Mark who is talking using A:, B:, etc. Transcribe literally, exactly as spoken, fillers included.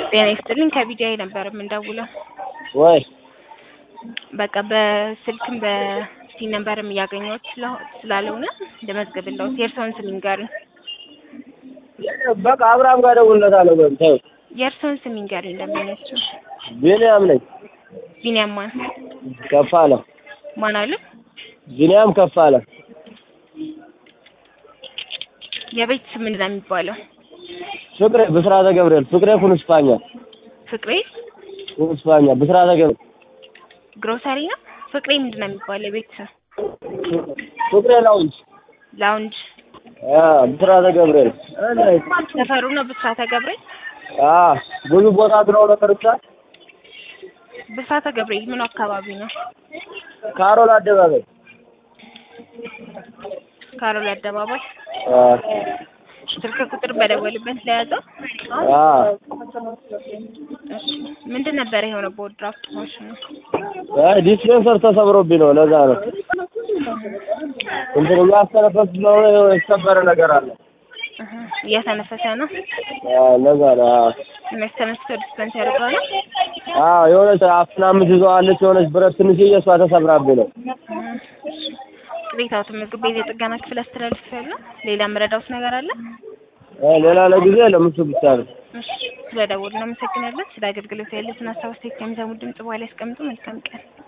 A: ጤና ይስጥልኝ ከቢጂአይ ነበር የምንደውለው።
B: ወይ
A: በቃ በስልክም በሲም ነምበርም እያገኘሁት ስላልሆነ እንደመዝገብለው የእርስዎን ስም ይንገሩኝ።
B: በቃ አብርሃም ጋር ደውልለታለሁ። በምታዩ
A: የእርስዎን ስም ይንገሩኝ እንደምነቸው።
B: ቢኒያም ነኝ።
A: ቢኒያም ማን?
B: ከፋለ
A: ማን አለ?
B: ቢኒያም ከፋለ።
A: የቤት ስም ምንድን ነው የሚባለው?
B: ፍቅሬ ብስራተ ገብርኤል። ፍቅሬ ኩንስፓኛ።
A: ፍቅሬ
B: ኩንስፓኛ ብስራተ ገብርኤል
A: ግሮሰሪ ነው። ፍቅሬ ምንድን ነው የሚባለው የቤት ስም?
B: ፍቅሬ ላውንጅ
A: ላውንጅ።
B: አዎ ብስራተ ገብርኤል።
A: ሰፈሩ ነው ብስራተ ገብርኤል?
B: አዎ ብዙ ቦታ ነው ለተርቻ።
A: ብስራተ ገብርኤል ምን አካባቢ ነው?
B: ካሮል አደባባይ።
A: ካሮል አደባባይ።
B: አዎ
A: ስልክ ቁጥር በደወልበት ለያዘው?
B: አዎ
A: እሺ ምንድን ነበር የሆነው በድራፍት ማሽኑ?
B: አይ ዲስፔንሰር ተሰብሮብኝ ነው ለዛ ነው። እንትን ያስተነፈስ ነው የተሰበረ ነገር አለ።
A: አሃ እያተነፈሰ ነው?
B: አዎ ለዛ ነው። አዎ
A: የሚያስተነፍሰው ዲስፔንሰር ጋር ነው?
B: አዎ የሆነች አፍና የምትይዘዋለች የሆነች ብረት ትንሽዬ እሷ ተሰብራብኝ ነው።
A: ቅሬታዎት ምግብ ቤት የጥገና ክፍል አስተላልፌያለሁ። ሌላ የምረዳዎት ነገር አለ?
B: ሌላ ለጊዜ የለም እሱ ብቻ ነው።
A: እሺ ስለደወሉ እናመሰግናለን። ስለ አገልግሎት ያሉትን ሀሳብ አስተያየት ከሚሰሙት ድምጽ በኋላ ያስቀምጡ። መልካም ቀን።